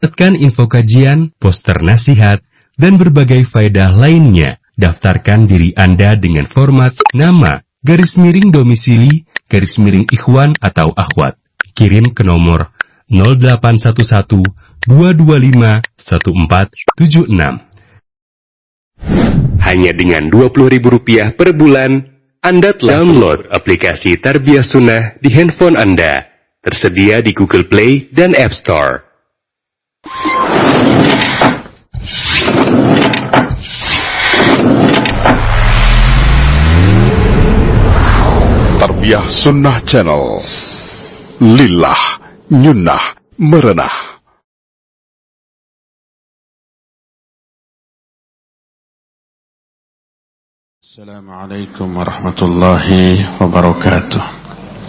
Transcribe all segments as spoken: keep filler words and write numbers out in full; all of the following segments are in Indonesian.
Dapatkan info kajian, poster nasihat, dan berbagai faedah lainnya. Daftarkan diri Anda dengan format nama, garis miring domisili, garis miring ikhwan atau akhwat. Kirim ke nomor nol delapan satu satu dua dua lima satu empat tujuh enam. Hanya dengan dua puluh ribu rupiah per bulan, Anda telah download aplikasi Tarbiyah Sunnah di handphone Anda. Tersedia di Google Play dan App Store. Tarbiyah Sunnah Channel. Lillah, nyunnah, merenah. Assalamualaikum warahmatullahi wabarakatuh.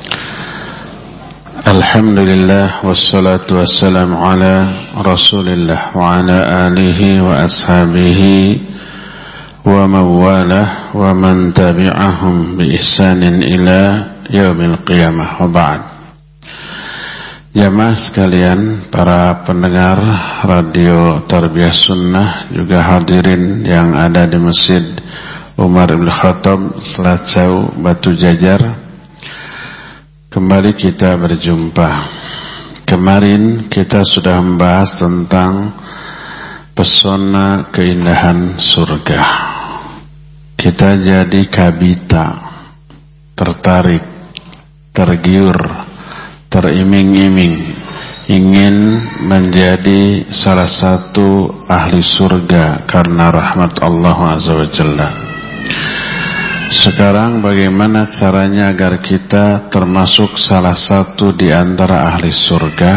Alhamdulillah wassalatu wassalamu ala Rasulillah wa ala alihi wa ashabihi wa mawalah wa man tabi'ahum bi ihsanin ila yaumil qiyamah wa ba'd. Jamaah sekalian, para pendengar radio Tarbiyah Sunnah, juga hadirin yang ada di Masjid Umar Ibn Khattab, Selacau, Batu Jajar. Kembali kita berjumpa. Kemarin kita sudah membahas tentang pesona keindahan surga. Kita jadi kabita, tertarik, tergiur, teriming-iming, ingin menjadi salah satu ahli surga karena rahmat Allah Azza wa Jalla. Sekarang bagaimana caranya agar kita termasuk salah satu di antara ahli surga?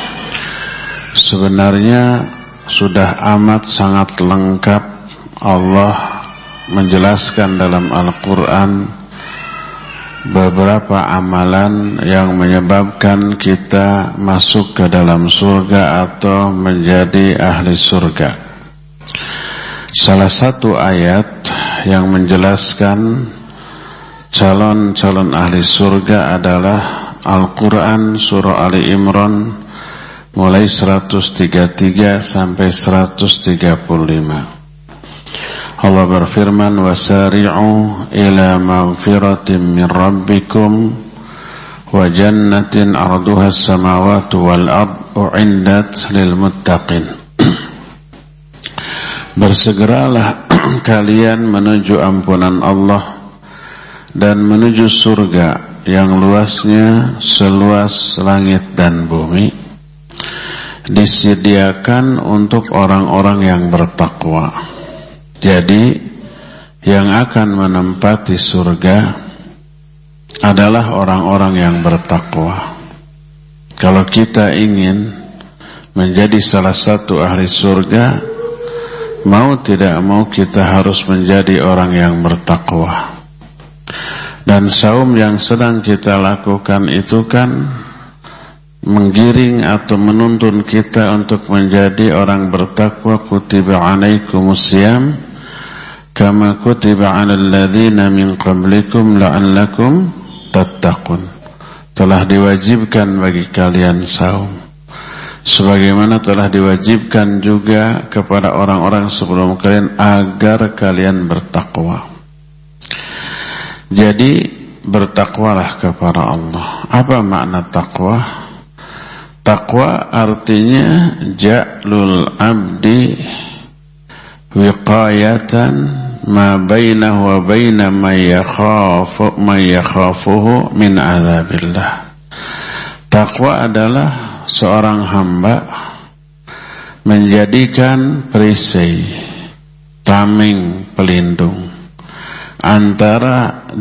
Sebenarnya sudah amat sangat lengkap Allah menjelaskan dalam Al-Quran beberapa amalan yang menyebabkan kita masuk ke dalam surga atau menjadi ahli surga. Salah satu ayat yang menjelaskan calon-calon ahli surga adalah Al-Quran surah Ali Imran mulai seratus tiga puluh tiga sampai seratus tiga puluh lima. Allah berfirman, wasari'u ila maghfiratin min rabbikum wa jannatin arduha as-samawati wal ard u'iddat lil muttaqin. Bersegeralah kalian menuju ampunan Allah dan menuju surga yang luasnya seluas langit dan bumi, disediakan untuk orang-orang yang bertakwa. Jadi yang akan menempati surga adalah orang-orang yang bertakwa. Kalau kita ingin menjadi salah satu ahli surga, mau tidak mau kita harus menjadi orang yang bertakwa. Dan saum yang sedang kita lakukan itu kan menggiring atau menuntun kita untuk menjadi orang bertakwa. Kutiba alaikumus siyam kama kutiba alal ladzina min qablikum la'allakum tattaqun. Telah diwajibkan bagi kalian saum sebagaimana telah diwajibkan juga kepada orang-orang sebelum kalian agar kalian bertakwa. Jadi bertakwalah kepada Allah. Apa makna takwa? Takwa artinya ja'lul abdi wiqayatan ma bainahu wa baina man yakhafu man yakhafuhu min adzabillah. Takwa adalah seorang hamba menjadikan perisai, tameng pelindung antara